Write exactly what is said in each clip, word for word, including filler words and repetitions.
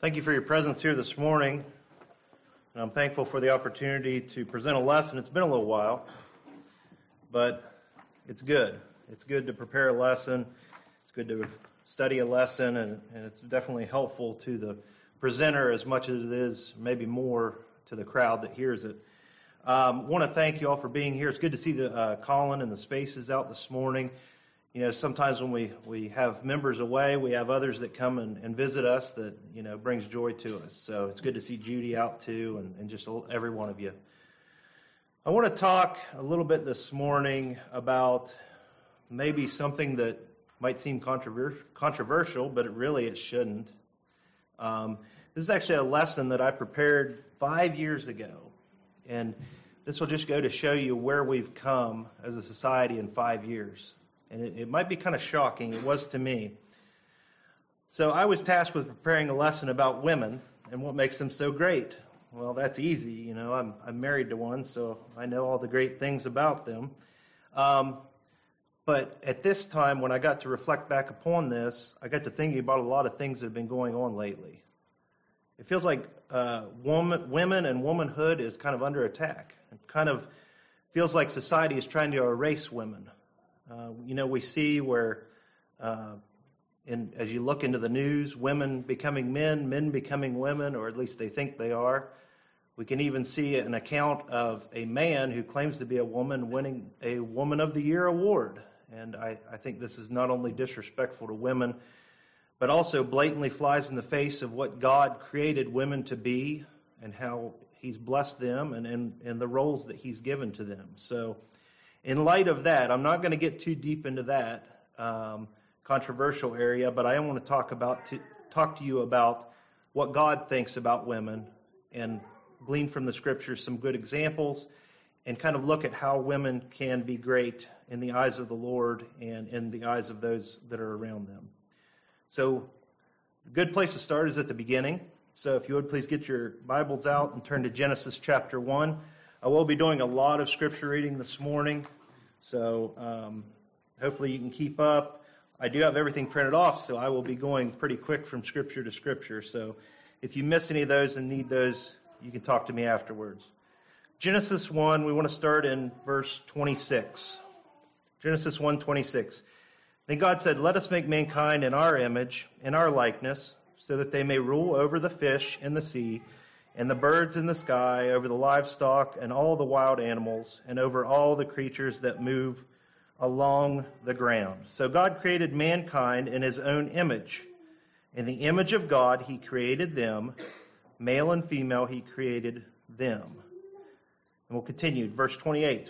Thank you for your presence here this morning. And I'm thankful for the opportunity to present a lesson. It's been a little while, but it's good. It's good to prepare a lesson. It's good to study a lesson, and, and it's definitely helpful to the presenter as much as it is, maybe more, to the crowd that hears it. I um, want to thank you all for being here. It's good to see the uh, Colin and the Spaces out this morning. You know, sometimes when we, we have members away, we have others that come and, and visit us that, you know, brings joy to us. So it's good to see Judy out too, and, and just every one of you. I want to talk a little bit this morning about maybe something that might seem controver- controversial, but it really it shouldn't. Um, this is actually a lesson that I prepared five years ago. And this will just go to show you where we've come as a society in five years. And it, it might be kind of shocking. It was to me. So I was tasked with preparing a lesson about women and what makes them so great. Well, that's easy. You know, I'm, I'm married to one, so I know all the great things about them. Um, but at this time, when I got to reflect back upon this, I got to thinking about a lot of things that have been going on lately. It feels like uh, woman, women and womanhood is kind of under attack. It kind of feels like society is trying to erase women. Uh, you know, we see where, uh, in, as you look into the news, women becoming men, men becoming women, or at least they think they are. We can even see an account of a man who claims to be a woman winning a Woman of the Year award. And I, I think this is not only disrespectful to women, but also blatantly flies in the face of what God created women to be and how He's blessed them and, and, and the roles that He's given to them. So in light of that, I'm not going to get too deep into that um, controversial area, but I want to talk about to, talk to you about what God thinks about women and glean from the Scriptures some good examples and kind of look at how women can be great in the eyes of the Lord and in the eyes of those that are around them. So a good place to start is at the beginning. So if you would please get your Bibles out and turn to Genesis chapter one. I will be doing a lot of scripture reading this morning, so um, hopefully you can keep up. I do have everything printed off, so I will be going pretty quick from scripture to scripture. So if you miss any of those and need those, you can talk to me afterwards. Genesis one, we want to start in verse twenty-six. Genesis one twenty-six. Then God said, "Let us make mankind in our image, in our likeness, so that they may rule over the fish in the sea, and the birds in the sky, over the livestock and all the wild animals, and over all the creatures that move along the ground." So God created mankind in His own image. In the image of God, He created them. Male and female, He created them. And we'll continue. Verse twenty-eight.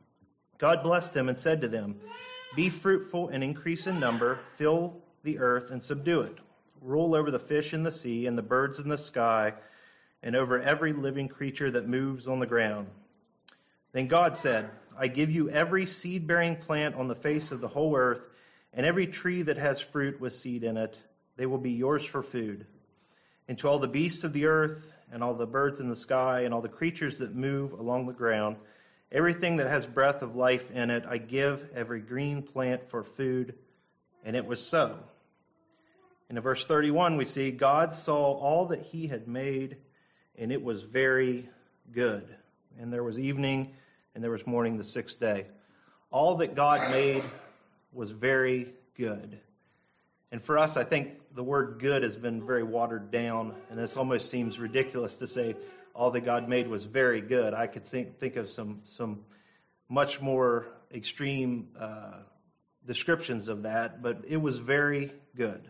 God blessed them and said to them, "Be fruitful and increase in number, fill the earth and subdue it. Rule over the fish in the sea and the birds in the sky, and over every living creature that moves on the ground." Then God said, "I give you every seed-bearing plant on the face of the whole earth, and every tree that has fruit with seed in it. They will be yours for food. And to all the beasts of the earth, and all the birds in the sky, and all the creatures that move along the ground, everything that has breath of life in it, I give every green plant for food." And it was so. And in verse thirty-one, we see, God saw all that He had made, and it was very good. And there was evening, and there was morning the sixth day. All that God made was very good. And for us, I think the word good has been very watered down, and this almost seems ridiculous to say all that God made was very good. I could think, think of some, some much more extreme uh, descriptions of that, but it was very good.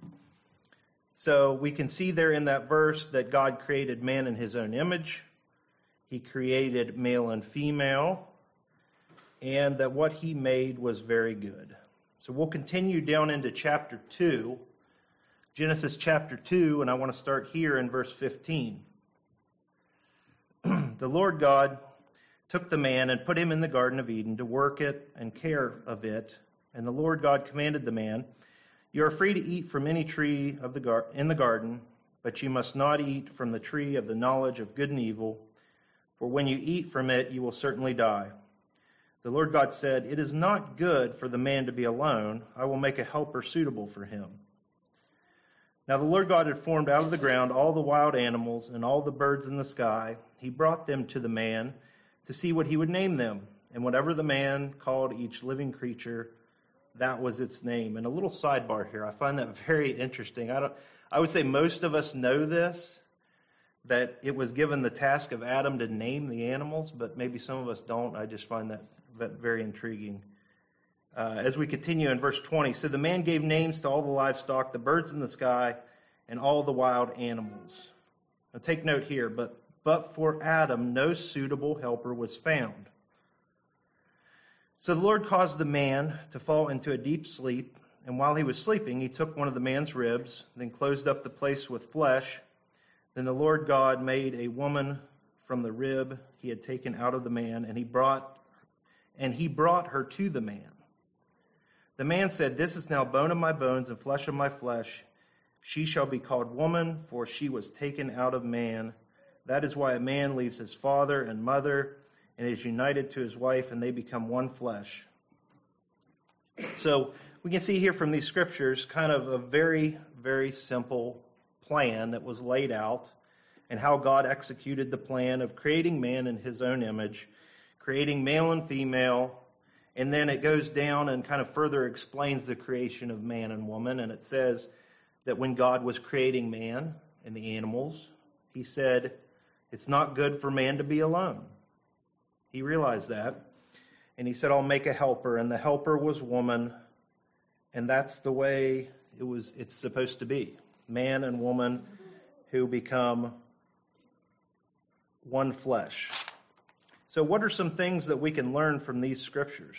So we can see there in that verse that God created man in His own image. He created male and female, and that what He made was very good. So we'll continue down into chapter two, Genesis chapter two, and I want to start here in verse fifteen. The Lord God took the man and put him in the Garden of Eden to work it and care of it. And the Lord God commanded the man, "You are free to eat from any tree of the gar- in the garden, but you must not eat from the tree of the knowledge of good and evil, for when you eat from it, you will certainly die." The Lord God said, "It is not good for the man to be alone. I will make a helper suitable for him." Now the Lord God had formed out of the ground all the wild animals and all the birds in the sky. He brought them to the man to see what he would name them. And whatever the man called each living creature, that was its name. And a little sidebar here, I find that very interesting. I don't, I would say most of us know this, that it was given the task of Adam to name the animals, but maybe some of us don't. I just find that, that very intriguing. Uh, as we continue in verse twenty, so the man gave names to all the livestock, the birds in the sky, and all the wild animals. Now take note here, but but for Adam no suitable helper was found. So the Lord caused the man to fall into a deep sleep, and while he was sleeping, he took one of the man's ribs, then closed up the place with flesh. Then the Lord God made a woman from the rib he had taken out of the man, and he brought and he brought her to the man. The man said, "This is now bone of my bones and flesh of my flesh. She shall be called woman, for she was taken out of man. That is why a man leaves his father and mother and is united to his wife, and they become one flesh." So we can see here from these scriptures kind of a very, very simple plan that was laid out and how God executed the plan of creating man in his own image, creating male and female. And then it goes down and kind of further explains the creation of man and woman. And it says that when God was creating man and the animals, he said, it's not good for man to be alone. He realized that. And he said, I'll make a helper. And the helper was woman. And that's the way it was. It's supposed to be. Man and woman who become one flesh. So what are some things that we can learn from these scriptures?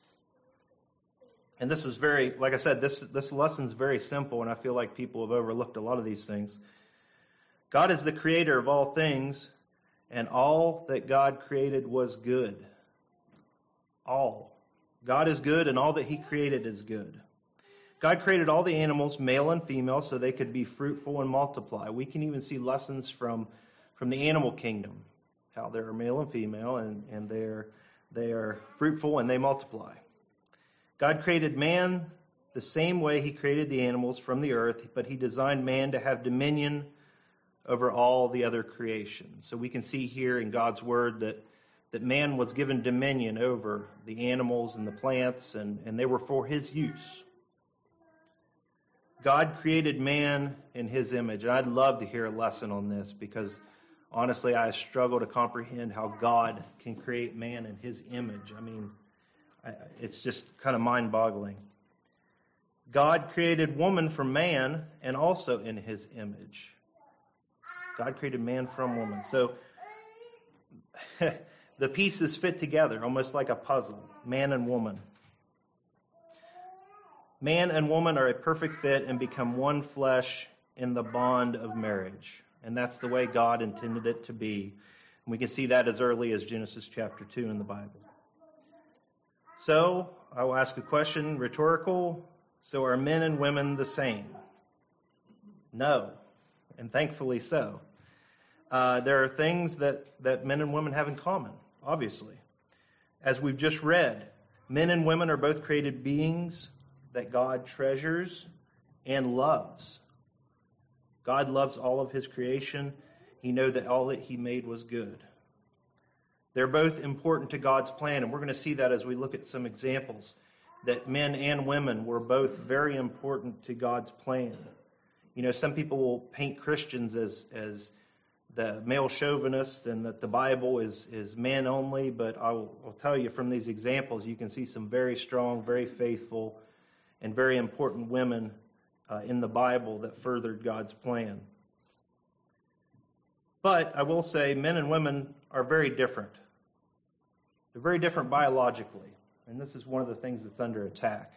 And this is very, like I said, this this lesson is very simple, and I feel like people have overlooked a lot of these things. God is the creator of all things, and all that God created was good. All. God is good, and all that he created is good. God created all the animals, male and female, so they could be fruitful and multiply. We can even see lessons from, from the animal kingdom, how they are male and female, and, and they are, they are fruitful and they multiply. God created man the same way he created the animals from the earth, but he designed man to have dominion over all the other creation. So we can see here in God's word that, that man was given dominion over the animals and the plants, and, and they were for his use. God created man in his image. And I'd love to hear a lesson on this because honestly, I struggle to comprehend how God can create man in his image. I mean, it's just kind of mind-boggling. God created woman from man and also in his image. God created man from woman. So the pieces fit together almost like a puzzle, man and woman. Man and woman are a perfect fit and become one flesh in the bond of marriage. And that's the way God intended it to be. And we can see that as early as Genesis chapter two in the Bible. So, I will ask a question, rhetorical. So are men and women the same? No. And thankfully so. Uh, there are things that, that men and women have in common, obviously. As we've just read, men and women are both created beings that God treasures and loves. God loves all of his creation. He knew that all that he made was good. They're both important to God's plan, and we're going to see that as we look at some examples, that men and women were both very important to God's plan. You know, some people will paint Christians as, as the male chauvinists and that the Bible is, is men only, but I will I'll tell you from these examples, you can see some very strong, very faithful, and very important women uh, in the Bible that furthered God's plan. But I will say men and women are very different. They're very different biologically. And this is one of the things that's under attack.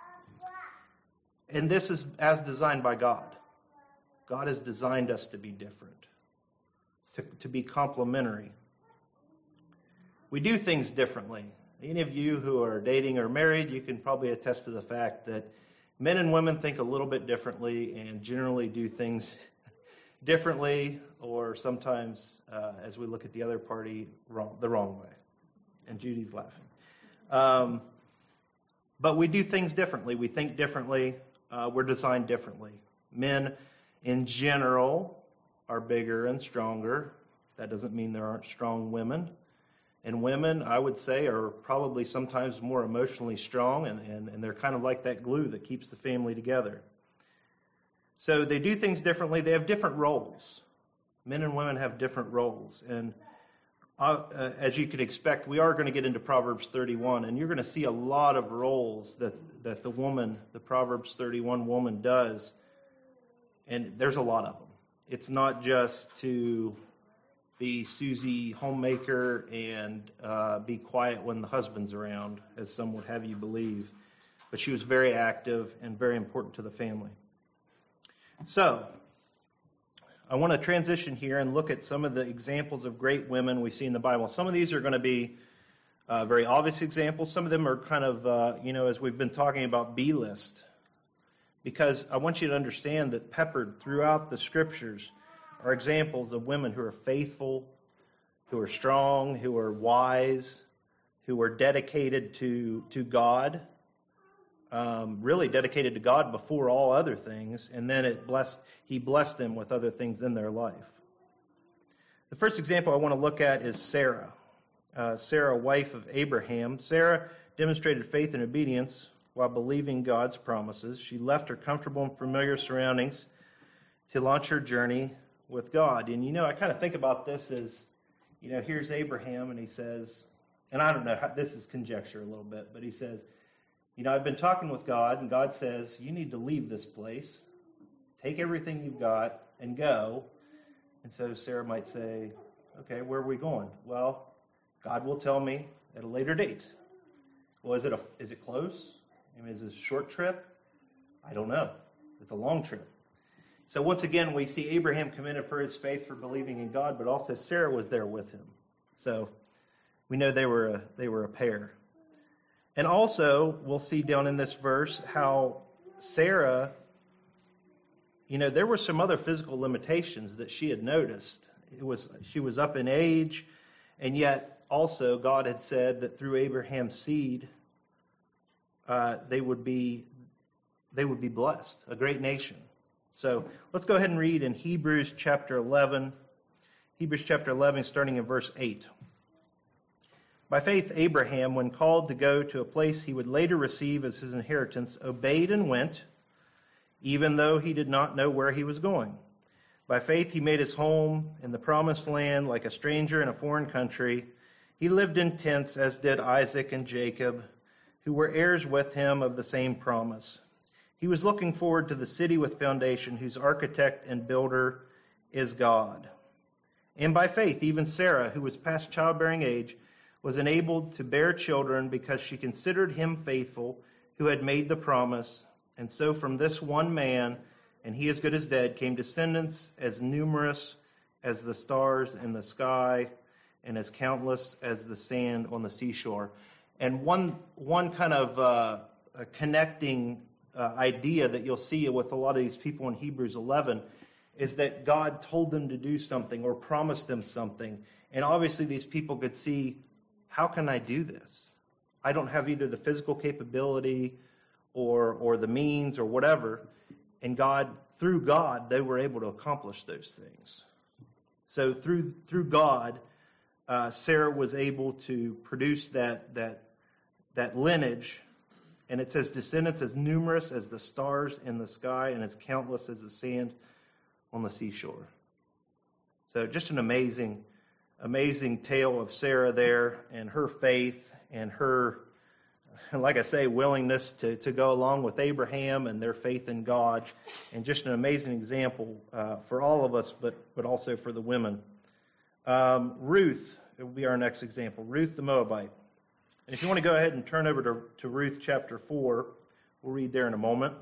And this is as designed by God. God has designed us to be different, to, to be complementary. We do things differently. Any of you who are dating or married, you can probably attest to the fact that men and women think a little bit differently and generally do things differently, or sometimes, uh, as we look at the other party, wrong, the wrong way. And Judy's laughing. Um, but we do things differently. We think differently. Uh, we're designed differently. Men in general, are bigger and stronger. That doesn't mean there aren't strong women. And women, I would say, are probably sometimes more emotionally strong, and, and, and they're kind of like that glue that keeps the family together. So they do things differently. They have different roles. Men and women have different roles. And uh, uh, as you could expect, we are going to get into Proverbs thirty-one, and you're going to see a lot of roles that, that the woman, the Proverbs thirty-one woman does. And there's a lot of them. It's not just to be Susie homemaker and uh, be quiet when the husband's around, as some would have you believe. But she was very active and very important to the family. So, I want to transition here and look at some of the examples of great women we see in the Bible. Some of these are going to be uh, very obvious examples. Some of them are kind of, uh, you know, as we've been talking about, B-list. Because I want you to understand that peppered throughout the Scriptures are examples of women who are faithful, who are strong, who are wise, who are dedicated to, to God, um, really dedicated to God before all other things, and then it blessed, He blessed them with other things in their life. The first example I want to look at is Sarah. Uh, Sarah, wife of Abraham. Sarah demonstrated faith and obedience while believing God's promises. She left her comfortable and familiar surroundings to launch her journey with God. And, you know, I kind of think about this as, you know, here's Abraham, and he says, and I don't know, how, this is conjecture a little bit, but he says, you know, I've been talking with God, and God says, you need to leave this place, take everything you've got, and go. And so Sarah might say, okay, where are we going? Well, God will tell me at a later date. Well, is it a, is it close? I mean, is it a short trip? I don't know. It's a long trip. So once again, we see Abraham commended for his faith for believing in God, but also Sarah was there with him. So we know they were a, they were a pair. And also, we'll see down in this verse how Sarah, you know, there were some other physical limitations that she had noticed. It was she was up in age, and yet also God had said that through Abraham's seed, uh, they would be they would be blessed, a great nation. So let's go ahead and read in Hebrews chapter eleven. Hebrews chapter eleven, starting in verse eight. By faith, Abraham, when called to go to a place he would later receive as his inheritance, obeyed and went, even though he did not know where he was going. By faith, he made his home in the promised land like a stranger in a foreign country. He lived in tents, as did Isaac and Jacob, who were heirs with him of the same promise. He was looking forward to the city with foundation, whose architect and builder is God. And by faith, even Sarah, who was past childbearing age, was enabled to bear children because she considered him faithful who had made the promise. And so from this one man, and he as good as dead, came descendants as numerous as the stars in the sky and as countless as the sand on the seashore. And one one kind of uh, a connecting uh, idea that you'll see with a lot of these people in Hebrews eleven is that God told them to do something or promised them something. And obviously these people could see, how can I do this? I don't have either the physical capability or or the means or whatever. And God, through God, they were able to accomplish those things. So through through God, uh, Sarah was able to produce that that that lineage, and it says descendants as numerous as the stars in the sky and as countless as the sand on the seashore. So just an amazing, amazing tale of Sarah there and her faith and her, like I say, willingness to, to go along with Abraham and their faith in God, and just an amazing example uh, for all of us, but but also for the women. Um, Ruth, it will be our next example. Ruth the Moabite. And if you want to go ahead and turn over to, to Ruth chapter four, we'll read there in a moment.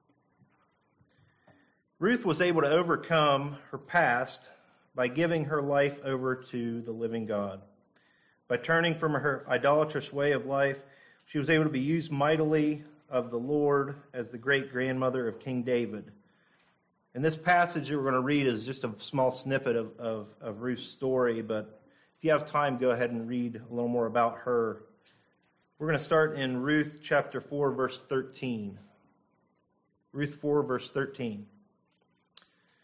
Ruth was able to overcome her past by giving her life over to the living God. By turning from her idolatrous way of life, she was able to be used mightily of the Lord as the great-grandmother of King David. And this passage that we're going to read is just a small snippet of, of, of Ruth's story, but if you have time, go ahead and read a little more about her. We're going to start in Ruth chapter four, verse thirteen. Ruth four, verse thirteen.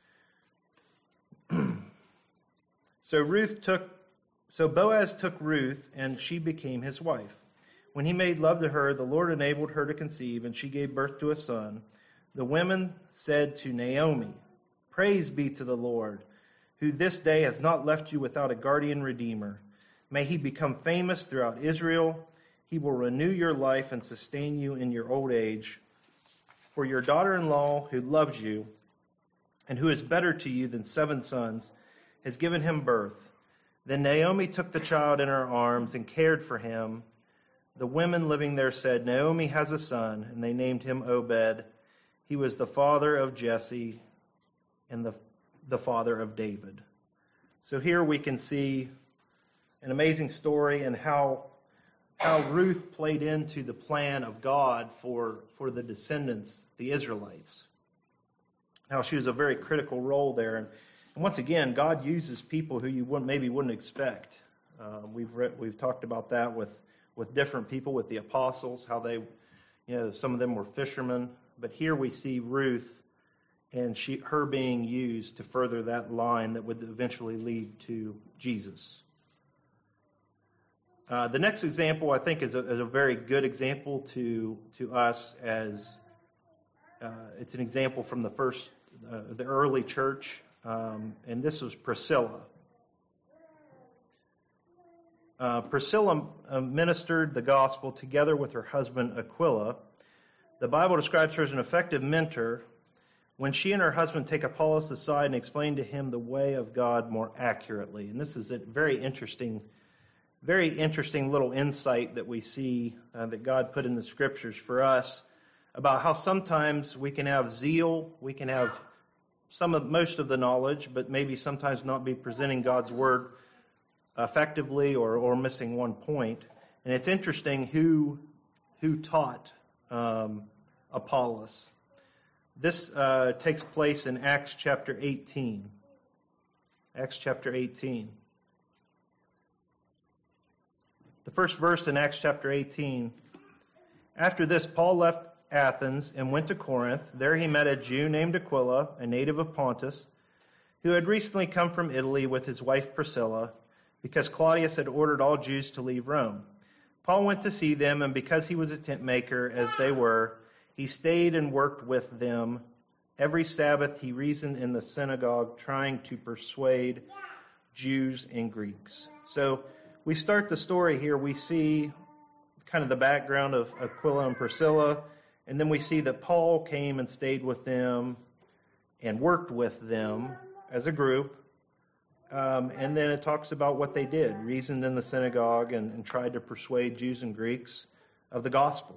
So Ruth took, so Boaz took Ruth, and she became his wife. When he made love to her, the Lord enabled her to conceive, and she gave birth to a son. The women said to Naomi, "Praise be to the Lord, who this day has not left you without a guardian redeemer. May he become famous throughout Israel. He will renew your life and sustain you in your old age. For your daughter-in-law, who loves you, and who is better to you than seven sons, has given him birth." Then Naomi took the child in her arms and cared for him. The women living there said, "Naomi has a son," and they named him Obed. He was the father of Jesse and the, the father of David. So here we can see an amazing story and how how Ruth played into the plan of God for, for the descendants, the Israelites. How she was a very critical role there. And, and once again, God uses people who you wouldn't, maybe wouldn't expect. Uh, we've read, we've talked about that with, with different people, with the apostles, how they, you know, some of them were fishermen. But here we see Ruth and she, her being used to further that line that would eventually lead to Jesus. Uh, the next example, I think, is a, is a very good example to to us, as uh, it's an example from the first, uh, the early church, um, and this was Priscilla. Uh, Priscilla ministered the gospel together with her husband Aquila. The Bible describes her as an effective mentor when she and her husband take Apollos aside and explain to him the way of God more accurately. And this is a very interesting Very interesting little insight that we see uh, that God put in the scriptures for us about how sometimes we can have zeal, we can have some of most of the knowledge, but maybe sometimes not be presenting God's word effectively, or, or missing one point. And it's interesting who who taught um, Apollos. This uh, takes place in Acts chapter eighteen. Acts chapter eighteen. The first verse in Acts chapter eighteen. After this, Paul left Athens and went to Corinth. There he met a Jew named Aquila, a native of Pontus, who had recently come from Italy with his wife Priscilla, because Claudius had ordered all Jews to leave Rome. Paul went to see them, and because he was a tent maker, as they were, he stayed and worked with them. Every Sabbath he reasoned in the synagogue, trying to persuade Jews and Greeks. So we start the story here. We see kind of the background of Aquila and Priscilla, and then we see that Paul came and stayed with them and worked with them as a group. Um, and then it talks about what they did, reasoned in the synagogue and, and tried to persuade Jews and Greeks of the gospel.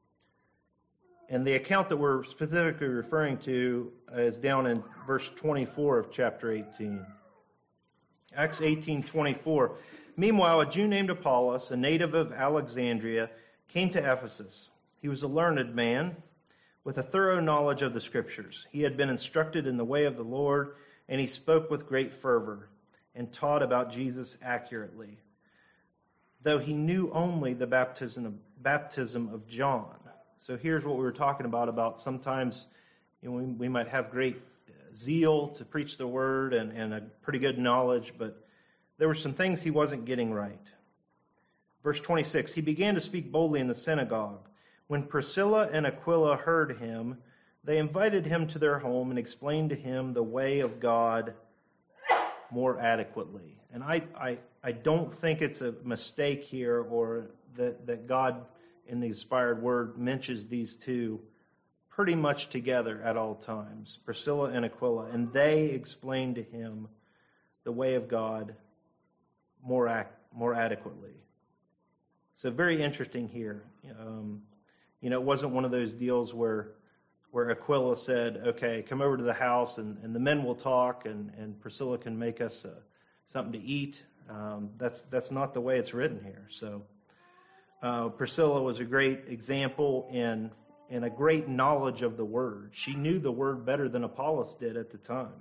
And the account that we're specifically referring to is down in verse twenty-four of chapter eighteen. Acts eighteen twenty-four. Meanwhile, a Jew named Apollos, a native of Alexandria, came to Ephesus. He was a learned man with a thorough knowledge of the Scriptures. He had been instructed in the way of the Lord, and he spoke with great fervor and taught about Jesus accurately, though he knew only the baptism of, baptism of John. So here's what we were talking about, about sometimes you know, we, we might have great zeal to preach the word and, and a pretty good knowledge, but there were some things he wasn't getting right. Verse twenty-six, he began to speak boldly in the synagogue. When Priscilla and Aquila heard him, they invited him to their home and explained to him the way of God more adequately. And I, I, I don't think it's a mistake here, or that, that God in the inspired word mentions these two pretty much together at all times, Priscilla and Aquila, and they explained to him the way of God more ac- more adequately. So very interesting here. Um, you know, it wasn't one of those deals where where Aquila said, okay, come over to the house and, and the men will talk and, and Priscilla can make us uh, something to eat. Um, that's that's not the way it's written here. So uh, Priscilla was a great example in, in a great knowledge of the word. She knew the word better than Apollos did at the time.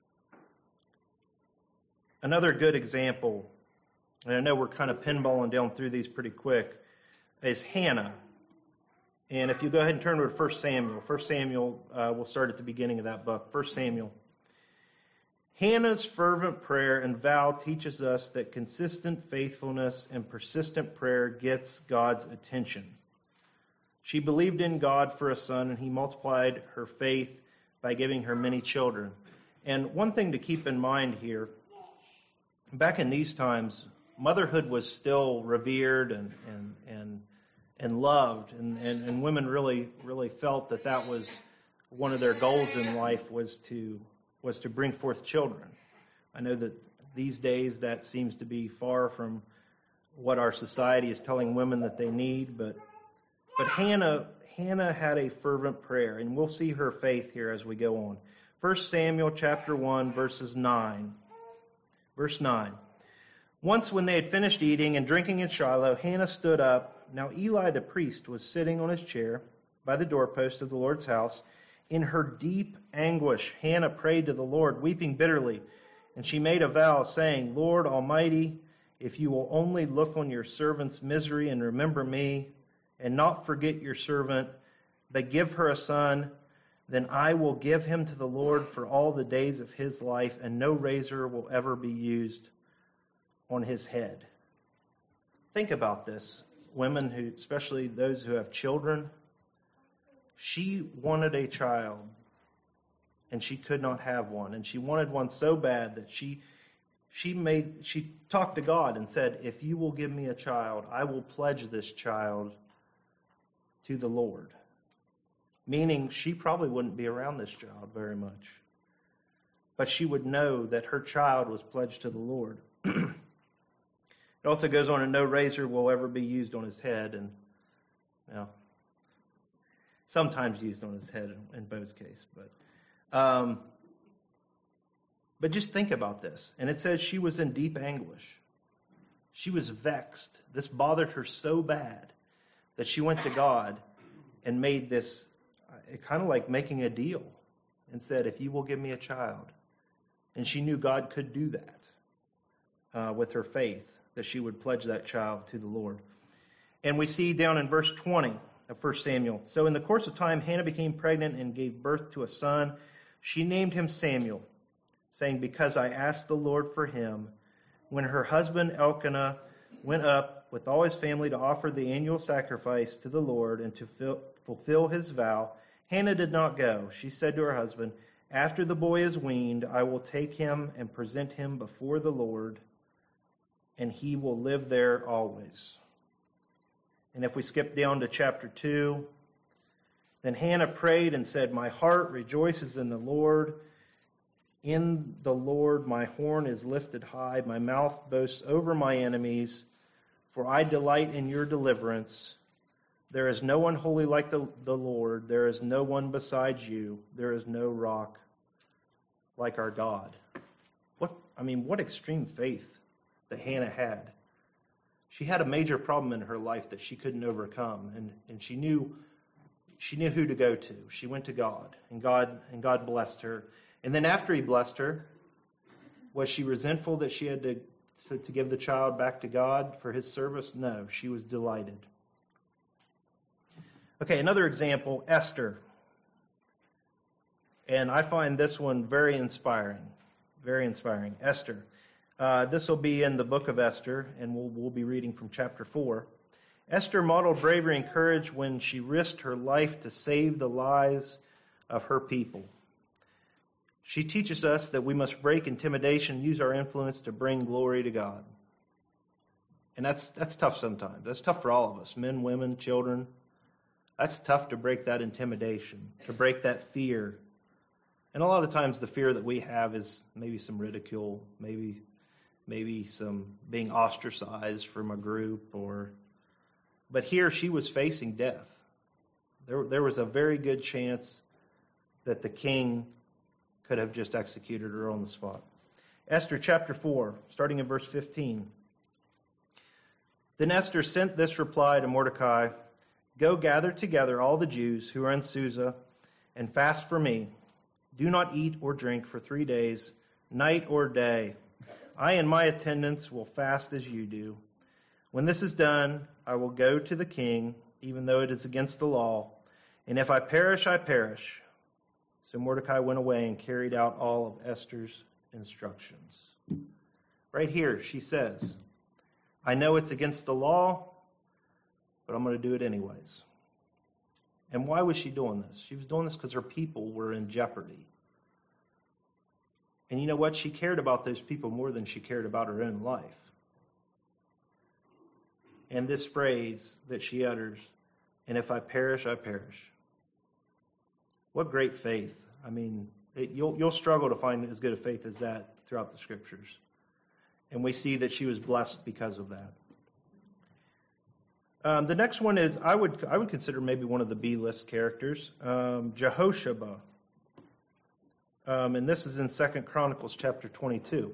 Another good example, and I know we're kind of pinballing down through these pretty quick, is Hannah. And if you go ahead and turn to First Samuel, First Samuel, uh, we'll start at the beginning of that book, First Samuel. Hannah's fervent prayer and vow teaches us that consistent faithfulness and persistent prayer gets God's attention. She believed in God for a son, and he multiplied her faith by giving her many children. And one thing to keep in mind here, back in these times, motherhood was still revered and and and, and loved, and, and, and women really really felt that that was one of their goals in life was to was to bring forth children. I know that these days that seems to be far from what our society is telling women that they need, but but Hannah Hannah had a fervent prayer, and we'll see her faith here as we go on. First Samuel chapter one, verses nine. Verse nine. Once when they had finished eating and drinking in Shiloh, Hannah stood up. Now Eli the priest was sitting on his chair by the doorpost of the Lord's house. In her deep anguish, Hannah prayed to the Lord, weeping bitterly. And she made a vow, saying, Lord Almighty, if you will only look on your servant's misery and remember me, and not forget your servant, but give her a son, then I will give him to the Lord for all the days of his life, and no razor will ever be used on his head. Think about this. Women who, especially those who have children, she wanted a child, and she could not have one. And she wanted one so bad that she she made she talked to God and said, if you will give me a child, I will pledge this child to the Lord. Meaning she probably wouldn't be around this child very much. But she would know that her child was pledged to the Lord. It also goes on, and no razor will ever be used on his head. And you know, sometimes used on his head in Bo's case. But um, but just think about this. And it says she was in deep anguish. She was vexed. This bothered her so bad that she went to God and made this, uh, kind of like making a deal, and said, if you will give me a child. And she knew God could do that uh, with her faith, that she would pledge that child to the Lord. And we see down in verse twenty of First Samuel, so in the course of time, Hannah became pregnant and gave birth to a son. She named him Samuel, saying, because I asked the Lord for him. When her husband Elkanah went up with all his family to offer the annual sacrifice to the Lord and to fill, fulfill his vow, Hannah did not go. She said to her husband, after the boy is weaned, I will take him and present him before the Lord, and he will live there always. And if we skip down to chapter two, then Hannah prayed and said, my heart rejoices in the Lord. In the Lord my horn is lifted high. My mouth boasts over my enemies. For I delight in your deliverance. There is no one holy like the, the Lord. There is no one besides you. There is no rock like our God. What I mean, what extreme faith that Hannah had. She had a major problem in her life that she couldn't overcome, and, and she knew she knew who to go to. She went to God, and God and God blessed her. And then after he blessed her, was she resentful that she had to, to, to give the child back to God for his service? No, she was delighted. Okay, another example, Esther. And I find this one very inspiring, very inspiring. Esther. Uh, this will be in the book of Esther, and we'll, we'll be reading from chapter four. Esther modeled bravery and courage when she risked her life to save the lives of her people. She teaches us that we must break intimidation and use our influence to bring glory to God. And that's that's tough sometimes. That's tough for all of us, men, women, children. That's tough to break that intimidation, to break that fear. And a lot of times the fear that we have is maybe some ridicule, maybe maybe some being ostracized from a group, or but here she was facing death. There there was a very good chance that the king could have just executed her on the spot. Esther chapter four, starting in verse fifteen. Then Esther sent this reply to Mordecai, go gather together all the Jews who are in Susa and fast for me. Do not eat or drink for three days, night or day. I and my attendants will fast as you do. When this is done, I will go to the king, even though it is against the law. And if I perish, I perish. So Mordecai went away and carried out all of Esther's instructions. Right here, she says, I know it's against the law, but I'm going to do it anyways. And why was she doing this? She was doing this because her people were in jeopardy. And you know what? She cared about those people more than she cared about her own life. And this phrase that she utters, and if I perish, I perish. What great faith. I mean, it, you'll, you'll struggle to find as good a faith as that throughout the Scriptures. And we see that she was blessed because of that. Um, the next one is, I would I would consider maybe one of the B-list characters, um, Jehoshaphat. Um, and this is in Second Chronicles chapter twenty-two.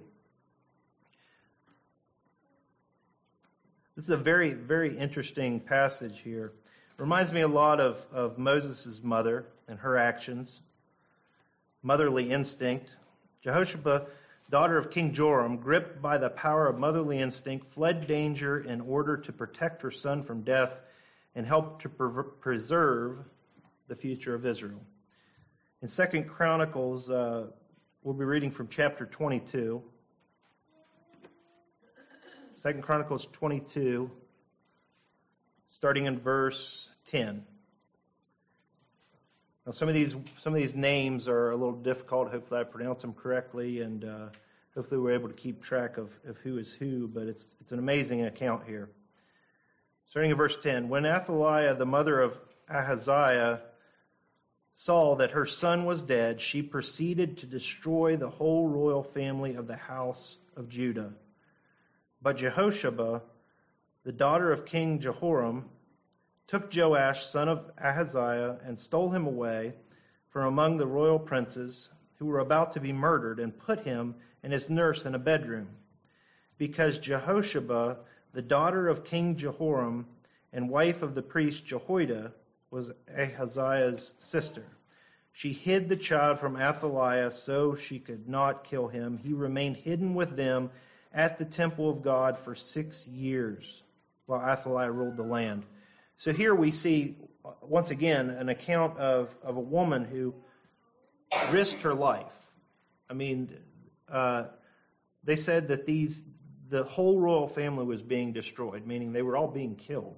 This is a very, very interesting passage here. Reminds me a lot of, of Moses' mother and her actions. Motherly instinct. Jehoshaphat, daughter of King Joram, gripped by the power of motherly instinct, fled danger in order to protect her son from death and help to pre- preserve the future of Israel. In Second Chronicles, uh, we'll be reading from chapter twenty-two. Second Chronicles twenty-two, starting in verse ten. Now, some of these some of these names are a little difficult. Hopefully, I pronounce them correctly, and uh, hopefully, we're able to keep track of, of who is who. But it's it's an amazing account here. Starting in verse ten, when Athaliah, the mother of Ahaziah, saw that her son was dead, she proceeded to destroy the whole royal family of the house of Judah. But Jehoshaphat, the daughter of King Jehoram, took Joash, son of Ahaziah, and stole him away from among the royal princes who were about to be murdered, and put him and his nurse in a bedroom. Because Jehoshaphat, the daughter of King Jehoram, and wife of the priest Jehoiada, was Ahaziah's sister. She hid the child from Athaliah so she could not kill him. He remained hidden with them at the temple of God for six years while Athaliah ruled the land. So here we see, once again, an account of, of a woman who risked her life. I mean, uh, they said that these the whole royal family was being destroyed, meaning they were all being killed.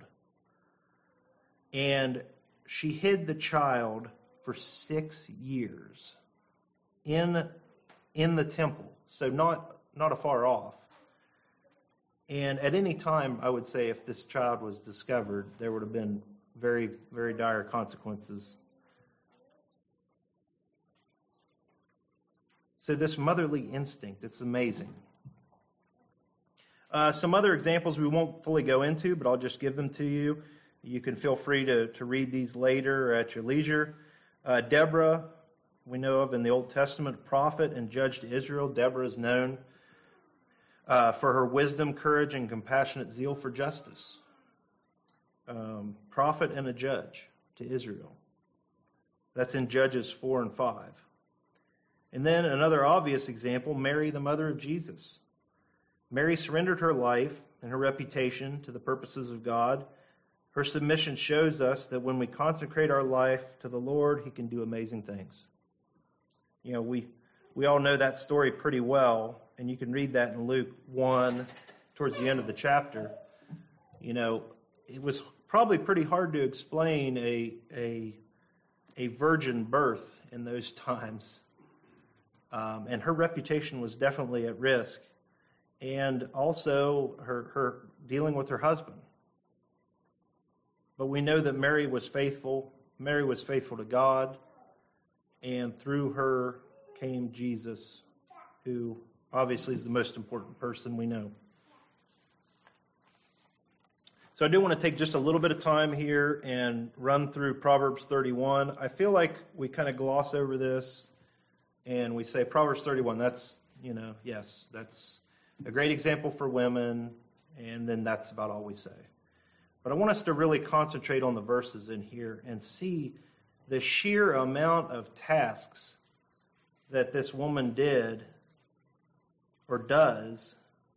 And she hid the child for six years in in the temple, so not not afar off. And at any time, I would say, if this child was discovered, there would have been very, very dire consequences. So this motherly instinct, it's amazing. Uh, some other examples we won't fully go into, but I'll just give them to you. You can feel free to, to read these later at your leisure. Uh, Deborah, we know of in the Old Testament, prophet and judge to Israel. Deborah is known uh, for her wisdom, courage, and compassionate zeal for justice. Um, prophet and a judge to Israel. That's in Judges four and five. And then another obvious example, Mary, the mother of Jesus. Mary surrendered her life and her reputation to the purposes of God. Her submission shows us that when we consecrate our life to the Lord, He can do amazing things. You know, we we all know that story pretty well, and you can read that in Luke one, towards the end of the chapter. You know, it was probably pretty hard to explain a a a virgin birth in those times, um, and her reputation was definitely at risk, and also her her dealing with her husband. But we know that Mary was faithful. Mary was faithful to God. And through her came Jesus, who obviously is the most important person we know. So I do want to take just a little bit of time here and run through Proverbs thirty-one. I feel like we kind of gloss over this and we say Proverbs thirty-one, that's, you know, yes, that's a great example for women, and then that's about all we say. But I want us to really concentrate on the verses in here and see the sheer amount of tasks that this woman did or does,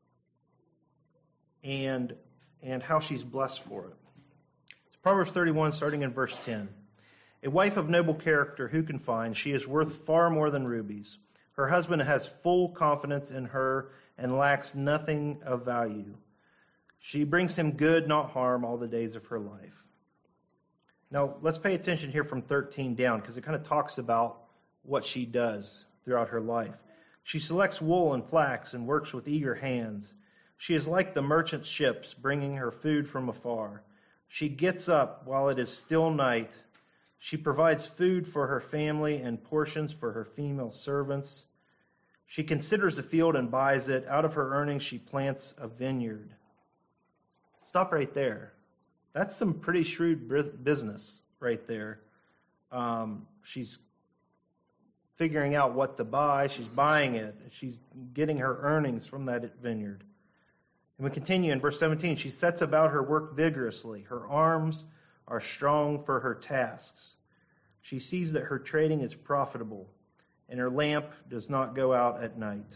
and and how she's blessed for it. So Proverbs thirty-one, starting in verse ten. A wife of noble character who can find? She is worth far more than rubies. Her husband has full confidence in her and lacks nothing of value. She brings him good, not harm, all the days of her life. Now, let's pay attention here from thirteen down, because it kind of talks about what she does throughout her life. She selects wool and flax and works with eager hands. She is like the merchant ships, bringing her food from afar. She gets up while it is still night. She provides food for her family and portions for her female servants. She considers a field and buys it. Out of her earnings, she plants a vineyard. Stop right there. That's some pretty shrewd business right there. Um, she's figuring out what to buy. She's buying it. She's getting her earnings from that vineyard. And we continue in verse seventeen. She sets about her work vigorously. Her arms are strong for her tasks. She sees that her trading is profitable, and her lamp does not go out at night.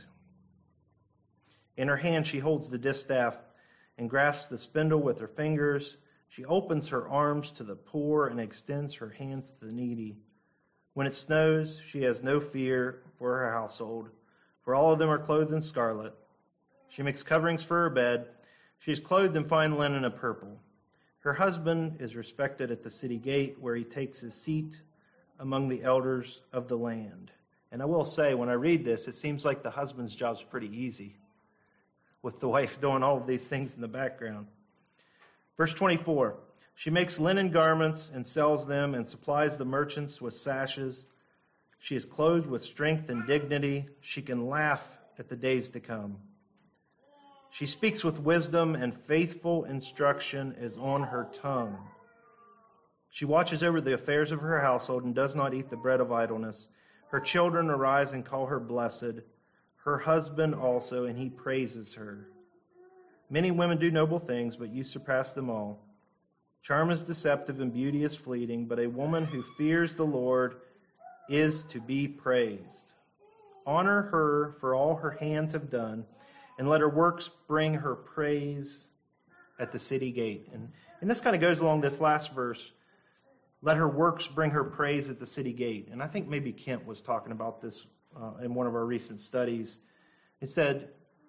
In her hand she holds the distaff and grasps the spindle with her fingers. She opens her arms to the poor and extends her hands to the needy. When it snows, she has no fear for her household, for all of them are clothed in scarlet. She makes coverings for her bed. She is clothed in fine linen of purple. Her husband is respected at the city gate, where he takes his seat among the elders of the land. And I will say, when I read this, it seems like the husband's job is pretty easy, with the wife doing all of these things in the background. Verse twenty-four, she makes linen garments and sells them and supplies the merchants with sashes. She is clothed with strength and dignity. She can laugh at the days to come. She speaks with wisdom, and faithful instruction is on her tongue. She watches over the affairs of her household and does not eat the bread of idleness. Her children arise and call her blessed, her husband also, and he praises her. Many women do noble things, but you surpass them all. Charm is deceptive and beauty is fleeting, but a woman who fears the Lord is to be praised. Honor her for all her hands have done, and let her works bring her praise at the city gate. And, and this kind of goes along this last verse. Let her works bring her praise at the city gate. And I think maybe Kent was talking about this uh, in one of our recent studies. He said,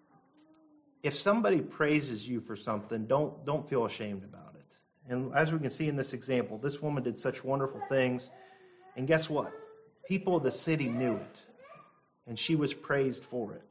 if somebody praises you for something, don't don't feel ashamed about it. And as we can see in this example, this woman did such wonderful things. And guess what? People of the city knew it. And she was praised for it.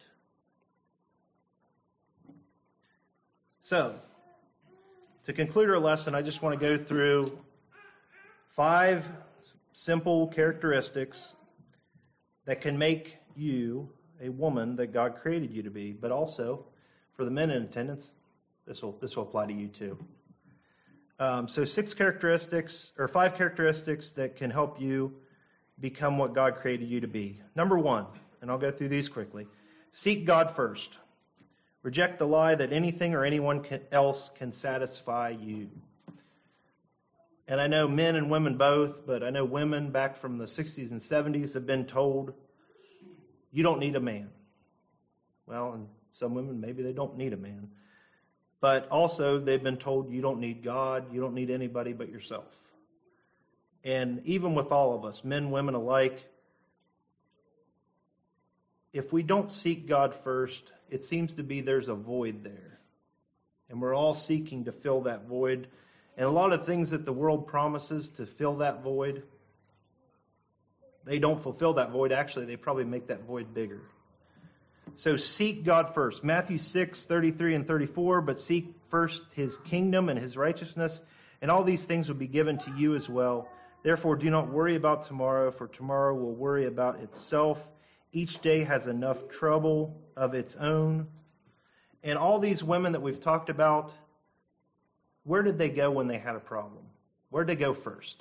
So, to conclude our lesson, I just want to go through five simple characteristics that can make you a woman that God created you to be. But also, for the men in attendance, this will this will apply to you too. Um, so six characteristics, or five characteristics that can help you become what God created you to be. Number one, and I'll go through these quickly. Seek God first. Reject the lie that anything or anyone can, else can satisfy you. And I know men and women both, but I know women back from the sixties and seventies have been told, you don't need a man. Well, and some women, maybe they don't need a man. But also they've been told you don't need God, you don't need anybody but yourself. And even with all of us, men, women alike, if we don't seek God first, it seems to be there's a void there. And we're all seeking to fill that void. And a lot of things that the world promises to fill that void, they don't fulfill that void. Actually, they probably make that void bigger. So seek God first. Matthew six, thirty-three and thirty-four, but seek first his kingdom and his righteousness, and all these things will be given to you as well. Therefore, do not worry about tomorrow, for tomorrow will worry about itself. Each day has enough trouble of its own. And all these women that we've talked about, where did they go when they had a problem? Where did they go first?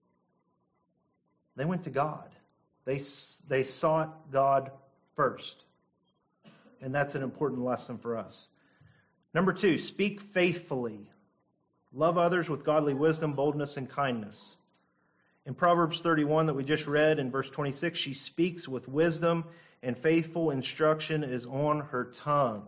They went to God. They, they sought God first. And that's an important lesson for us. Number two, speak faithfully. Love others with godly wisdom, boldness, and kindness. In Proverbs thirty-one that we just read in verse twenty-six, she speaks with wisdom, and faithful instruction is on her tongue.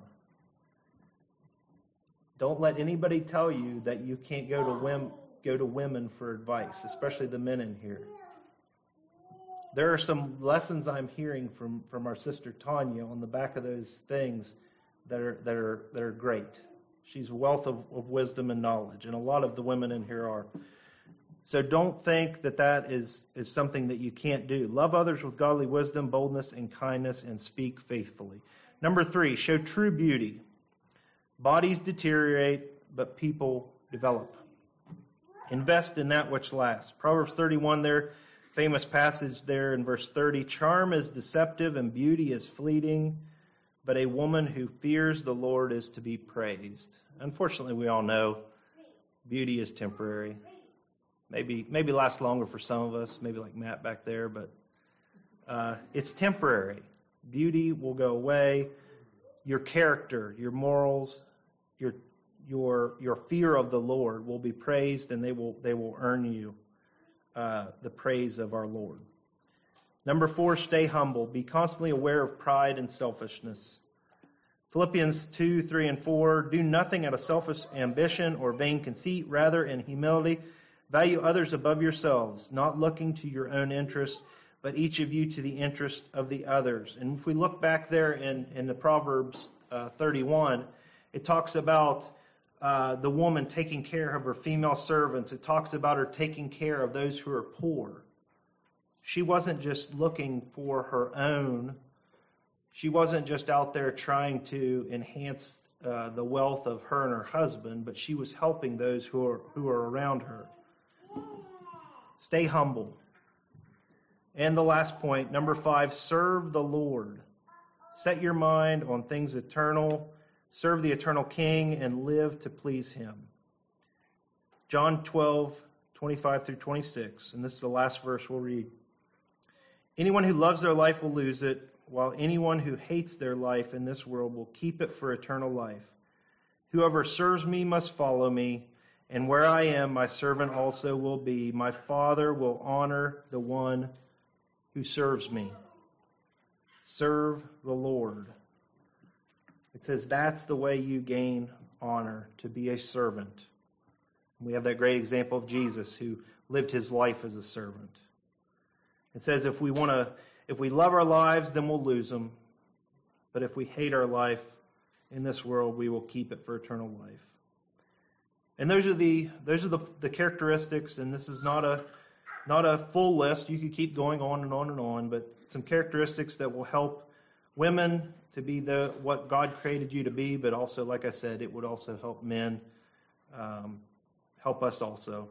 Don't let anybody tell you that you can't go to women, go to women for advice, especially the men in here. there are some lessons I'm hearing from, from our sister Tanya on the back of those things that are that are that are great. She's a wealth of, of wisdom and knowledge, and a lot of the women in here are. So don't think that that is, is something that you can't do. Love others with godly wisdom, boldness, and kindness, and speak faithfully. Number three, show true beauty. Bodies deteriorate, but people develop. Invest in that which lasts. Proverbs thirty-one there, famous passage there in verse thirty. Charm is deceptive and beauty is fleeting, but a woman who fears the Lord is to be praised. Unfortunately, we all know beauty is temporary. Maybe maybe lasts longer for some of us, maybe like Matt back there, but uh, it's temporary. Beauty will go away. Your character, your morals, your your your fear of the Lord will be praised, and they will they will earn you uh, the praise of our Lord. Number four, stay humble. Be constantly aware of pride and selfishness. Philippians two, three, and four. Do nothing out of selfish ambition or vain conceit, rather in humility value others above yourselves, not looking to your own interest, but each of you to the interest of the others. And if we look back there in, in the Proverbs uh, thirty-one, it talks about uh, the woman taking care of her female servants. It talks about her taking care of those who are poor. She wasn't just looking for her own. She wasn't just out there trying to enhance uh, the wealth of her and her husband, but she was helping those who are who are around her. Stay humble. And the last point, number five, serve the Lord. Set your mind on things eternal. Serve the eternal King and live to please Him. John twelve, twenty-five through twenty-six, and this is the last verse we'll read. Anyone who loves their life will lose it, while anyone who hates their life in this world will keep it for eternal life. Whoever serves me must follow me, and where I am, my servant also will be. My Father will honor the one who serves me. Serve the Lord. It says that's the way you gain honor, to be a servant. We have that great example of Jesus who lived his life as a servant. It says if we want to, if we love our lives, then we'll lose them. But if we hate our life in this world, we will keep it for eternal life. And those are the those are the, the characteristics, and this is not a not a full list. You could keep going on and on and on, but some characteristics that will help women to be the what God created you to be, but also, like I said, it would also help men, um, help us also.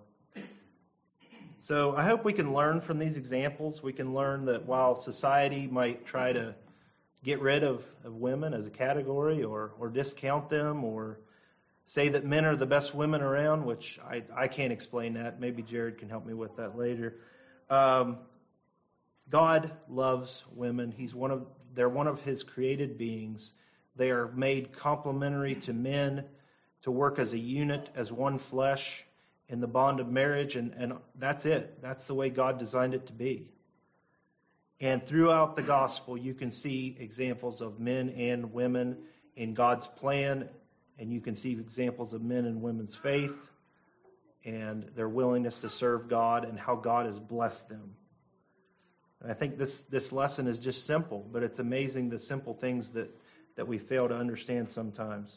So I hope we can learn from these examples. We can learn that while society might try to get rid of, of women as a category or, or discount them or say that men are the best women around, which I, I can't explain that. Maybe Jared can help me with that later. Um, God loves women. He's one of they're one of his created beings. They are made complementary to men to work as a unit, as one flesh in the bond of marriage, and, and that's it. That's the way God designed it to be. And throughout the gospel, you can see examples of men and women in God's plan, and you can see examples of men and women's faith and their willingness to serve God and how God has blessed them. And I think this, this lesson is just simple, but it's amazing the simple things that, that we fail to understand sometimes.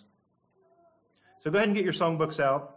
So go ahead and get your songbooks out.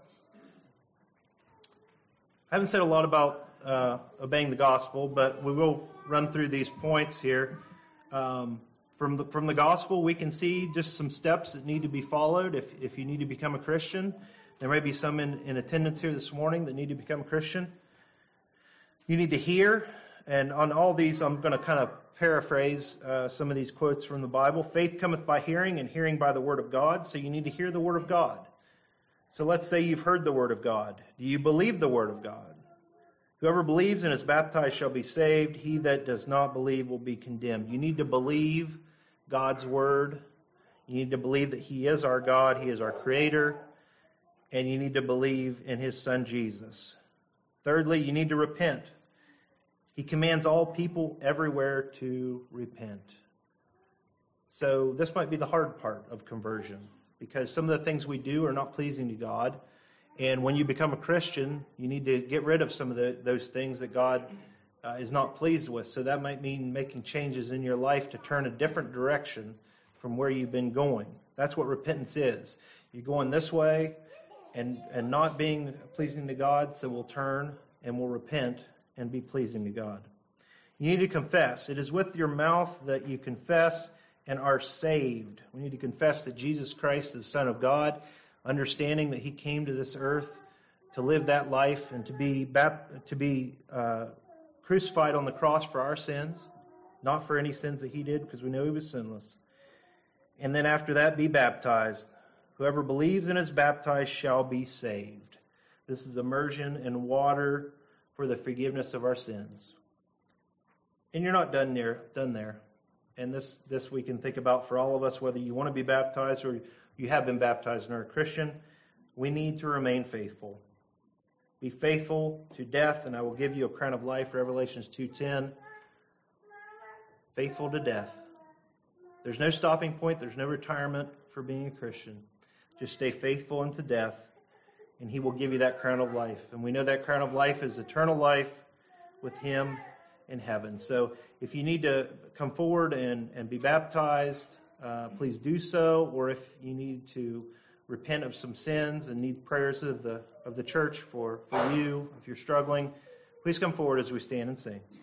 I haven't said a lot about uh, obeying the gospel, but we will run through these points here. Um, from the from the gospel, we can see just some steps that need to be followed if, if you need to become a Christian. There may be some in, in attendance here this morning that need to become a Christian. You need to hear, and on all these, I'm going to kind of paraphrase uh, some of these quotes from the Bible. Faith cometh by hearing, and hearing by the word of God. So you need to hear the word of God. So let's say you've heard the word of God. Do you believe the word of God? Whoever believes and is baptized shall be saved. He that does not believe will be condemned. You need to believe God's word. You need to believe that he is our God. He is our creator. And you need to believe in his son Jesus. Thirdly, you need to repent. He commands all people everywhere to repent. So this might be the hard part of conversion, because some of the things we do are not pleasing to God. And when you become a Christian, you need to get rid of some of the, those things that God uh, is not pleased with. So that might mean making changes in your life to turn a different direction from where you've been going. That's what repentance is. You're going this way and, and not being pleasing to God, so we'll turn and we'll repent and be pleasing to God. You need to confess. It is with your mouth that you confess and are saved. We need to confess that Jesus Christ is the Son of God, understanding that He came to this earth to live that life and to be bap- to be uh, crucified on the cross for our sins, not for any sins that He did, because we know He was sinless. And then after that, be baptized. Whoever believes and is baptized shall be saved. This is immersion in water for the forgiveness of our sins. And you're not done there. Done there. And this, this we can think about for all of us, whether you want to be baptized or you have been baptized and are a Christian. We need to remain faithful. Be faithful to death, and I will give you a crown of life, Revelations two ten. Faithful to death. There's no stopping point. There's no retirement for being a Christian. Just stay faithful unto death, and He will give you that crown of life. And we know that crown of life is eternal life with Him in heaven. So if you need to come forward and, and be baptized, uh, please do so. Or if you need to repent of some sins and need prayers of the of the church for, for you, if you're struggling, please come forward as we stand and sing.